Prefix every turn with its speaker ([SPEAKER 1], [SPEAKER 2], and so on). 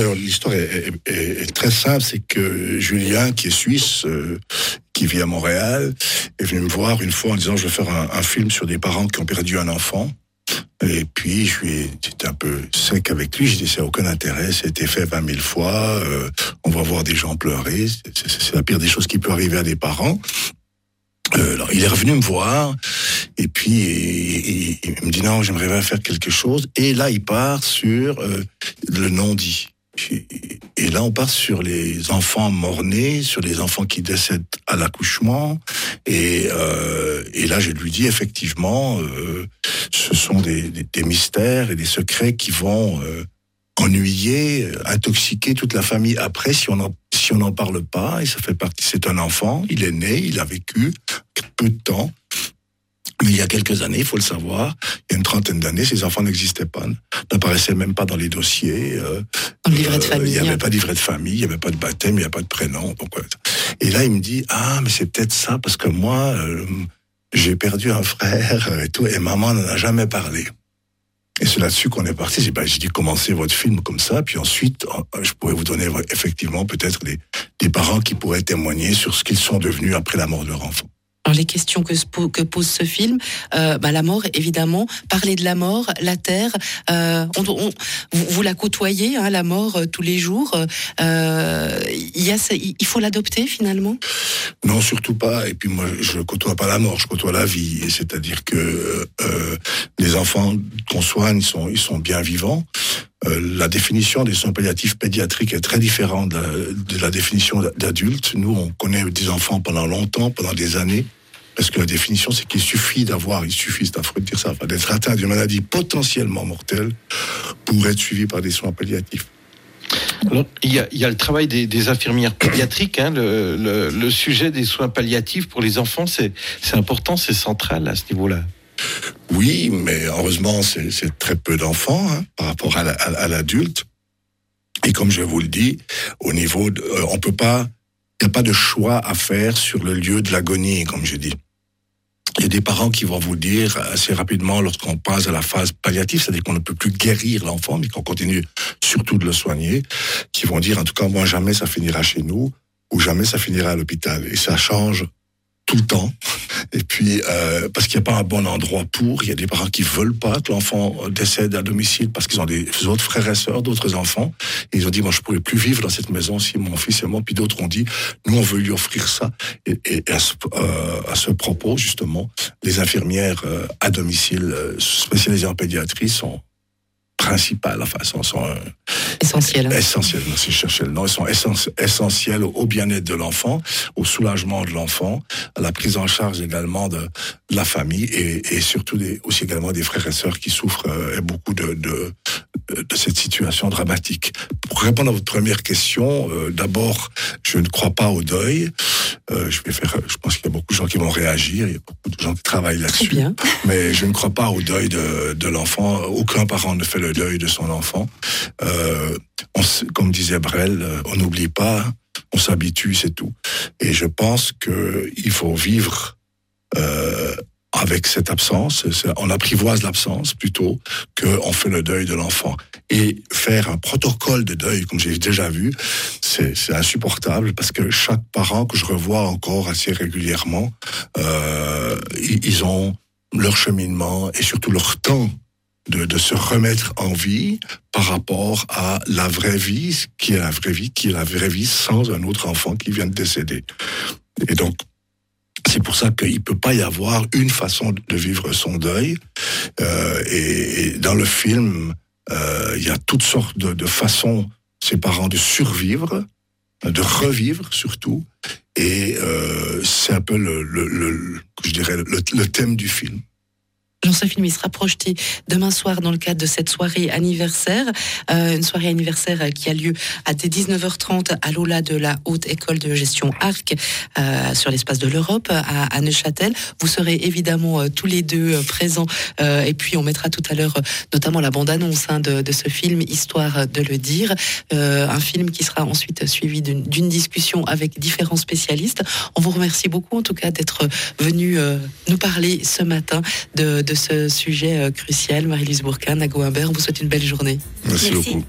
[SPEAKER 1] Alors, l'histoire est très simple, c'est que Julien, qui est suisse, qui vit à Montréal, est venu me voir une fois en disant je vais faire un film sur des parents qui ont perdu un enfant. Et puis, j'étais un peu sec avec lui, j'ai dit ça n'a aucun intérêt, ça a été fait 20 000 fois, on va voir des gens pleurer, c'est la pire des choses qui peut arriver à des parents. Alors, il est revenu me voir, et puis il me dit non, j'aimerais bien faire quelque chose. Et là, il part sur le non-dit. Et là, on part sur les enfants mort-nés, sur les enfants qui décèdent à l'accouchement. Et là, je lui dis effectivement, ce sont des mystères et des secrets qui vont ennuyer, intoxiquer toute la famille après si on n'en parle pas. Et ça fait partie. C'est un enfant, il est né, il a vécu peu de temps. Mais il y a quelques années, il faut le savoir, il y a une trentaine d'années, ces enfants n'existaient pas, n'apparaissaient même pas dans les dossiers.
[SPEAKER 2] Dans le livret de famille.
[SPEAKER 1] Il n'y avait pas de livret de famille, il n'y avait pas de baptême, il n'y avait pas de prénom. Donc, et là, il me dit, mais c'est peut-être ça, parce que moi, j'ai perdu un frère et tout, et maman n'en a jamais parlé. Et c'est là-dessus qu'on est parti. J'ai dit, commencez votre film comme ça, puis ensuite, je pourrais vous donner effectivement peut-être des parents qui pourraient témoigner sur ce qu'ils sont devenus après la mort de leur enfant.
[SPEAKER 2] Alors les questions que pose ce film, la mort évidemment, parler de la mort, la terre, vous la côtoyez, la mort tous les jours. Il faut l'adopter finalement.
[SPEAKER 1] Non, surtout pas. Et puis moi, je côtoie pas la mort, je côtoie la vie. Et c'est-à-dire que les enfants qu'on soigne, ils sont bien vivants. La définition des soins palliatifs pédiatriques est très différente de la définition d'adultes. Nous, on connaît des enfants pendant longtemps, pendant des années, parce que la définition, c'est qu'il suffit, c'est affreux de dire ça, d'être atteint d'une maladie potentiellement mortelle pour être suivi par des soins palliatifs.
[SPEAKER 3] Alors, il y a le travail des infirmières pédiatriques, le sujet des soins palliatifs pour les enfants, c'est important, c'est central à ce niveau-là.
[SPEAKER 1] Oui, mais heureusement, c'est très peu d'enfants par rapport à l'adulte. Et comme je vous le dis, au niveau, il n'y a pas de choix à faire sur le lieu de l'agonie, comme je dis. Il y a des parents qui vont vous dire assez rapidement, lorsqu'on passe à la phase palliative, c'est-à-dire qu'on ne peut plus guérir l'enfant, mais qu'on continue surtout de le soigner, qui vont dire, en tout cas, moi, jamais ça finira chez nous, ou jamais ça finira à l'hôpital. Et ça change tout le temps. Et puis, parce qu'il n'y a pas un bon endroit il y a des parents qui veulent pas que l'enfant décède à domicile parce qu'ils ont des autres frères et sœurs, d'autres enfants. Et ils ont dit, moi, je pourrais plus vivre dans cette maison si mon fils est mort. Puis d'autres ont dit, nous, on veut lui offrir ça. Et à ce propos, justement, les infirmières à domicile spécialisées en pédiatrie sont principales, sont
[SPEAKER 2] essentielles.
[SPEAKER 1] Essentielles, si je cherchais le nom. Elles sont essentielles au bien-être de l'enfant, au soulagement de l'enfant, à la prise en charge également de la famille et surtout aussi également des frères et sœurs qui souffrent beaucoup de cette situation dramatique. Pour répondre à votre première question, d'abord, je ne crois pas au deuil. Je pense qu'il y a beaucoup de gens qui vont réagir, il y a beaucoup de gens qui travaillent là-dessus. Mais je ne crois pas au deuil de l'enfant. Aucun parent ne fait le deuil de son enfant. Comme disait Brel, on n'oublie pas, on s'habitue, c'est tout. Et je pense qu'il faut vivre avec cette absence, on apprivoise l'absence plutôt qu'on fait le deuil de l'enfant. Et faire un protocole de deuil, comme j'ai déjà vu, c'est insupportable parce que chaque parent que je revois encore assez régulièrement, ils ont leur cheminement et surtout leur temps de se remettre en vie par rapport à la vraie vie, qui est la vraie vie sans un autre enfant qui vient de décéder. Et donc, c'est pour ça qu'il ne peut pas y avoir une façon de vivre son deuil. Et dans le film, il y a toutes sortes de façons, ces parents, de survivre, de revivre surtout. Et c'est un peu le thème du film.
[SPEAKER 2] Alors ce film, il sera projeté demain soir dans le cadre de cette soirée anniversaire. Une soirée anniversaire qui a lieu dès 19h30 à l'Aula de la Haute École de Gestion Arc, sur l'espace de l'Europe, à Neuchâtel. Vous serez évidemment tous les deux présents. Et puis on mettra tout à l'heure notamment la bande-annonce de ce film, histoire de le dire. Un film qui sera ensuite suivi d'une discussion avec différents spécialistes. On vous remercie beaucoup en tout cas d'être venu nous parler ce matin de ce sujet crucial. Marie-Lise Bourquin, Nago Humbert, on vous souhaite une belle journée.
[SPEAKER 1] Merci beaucoup.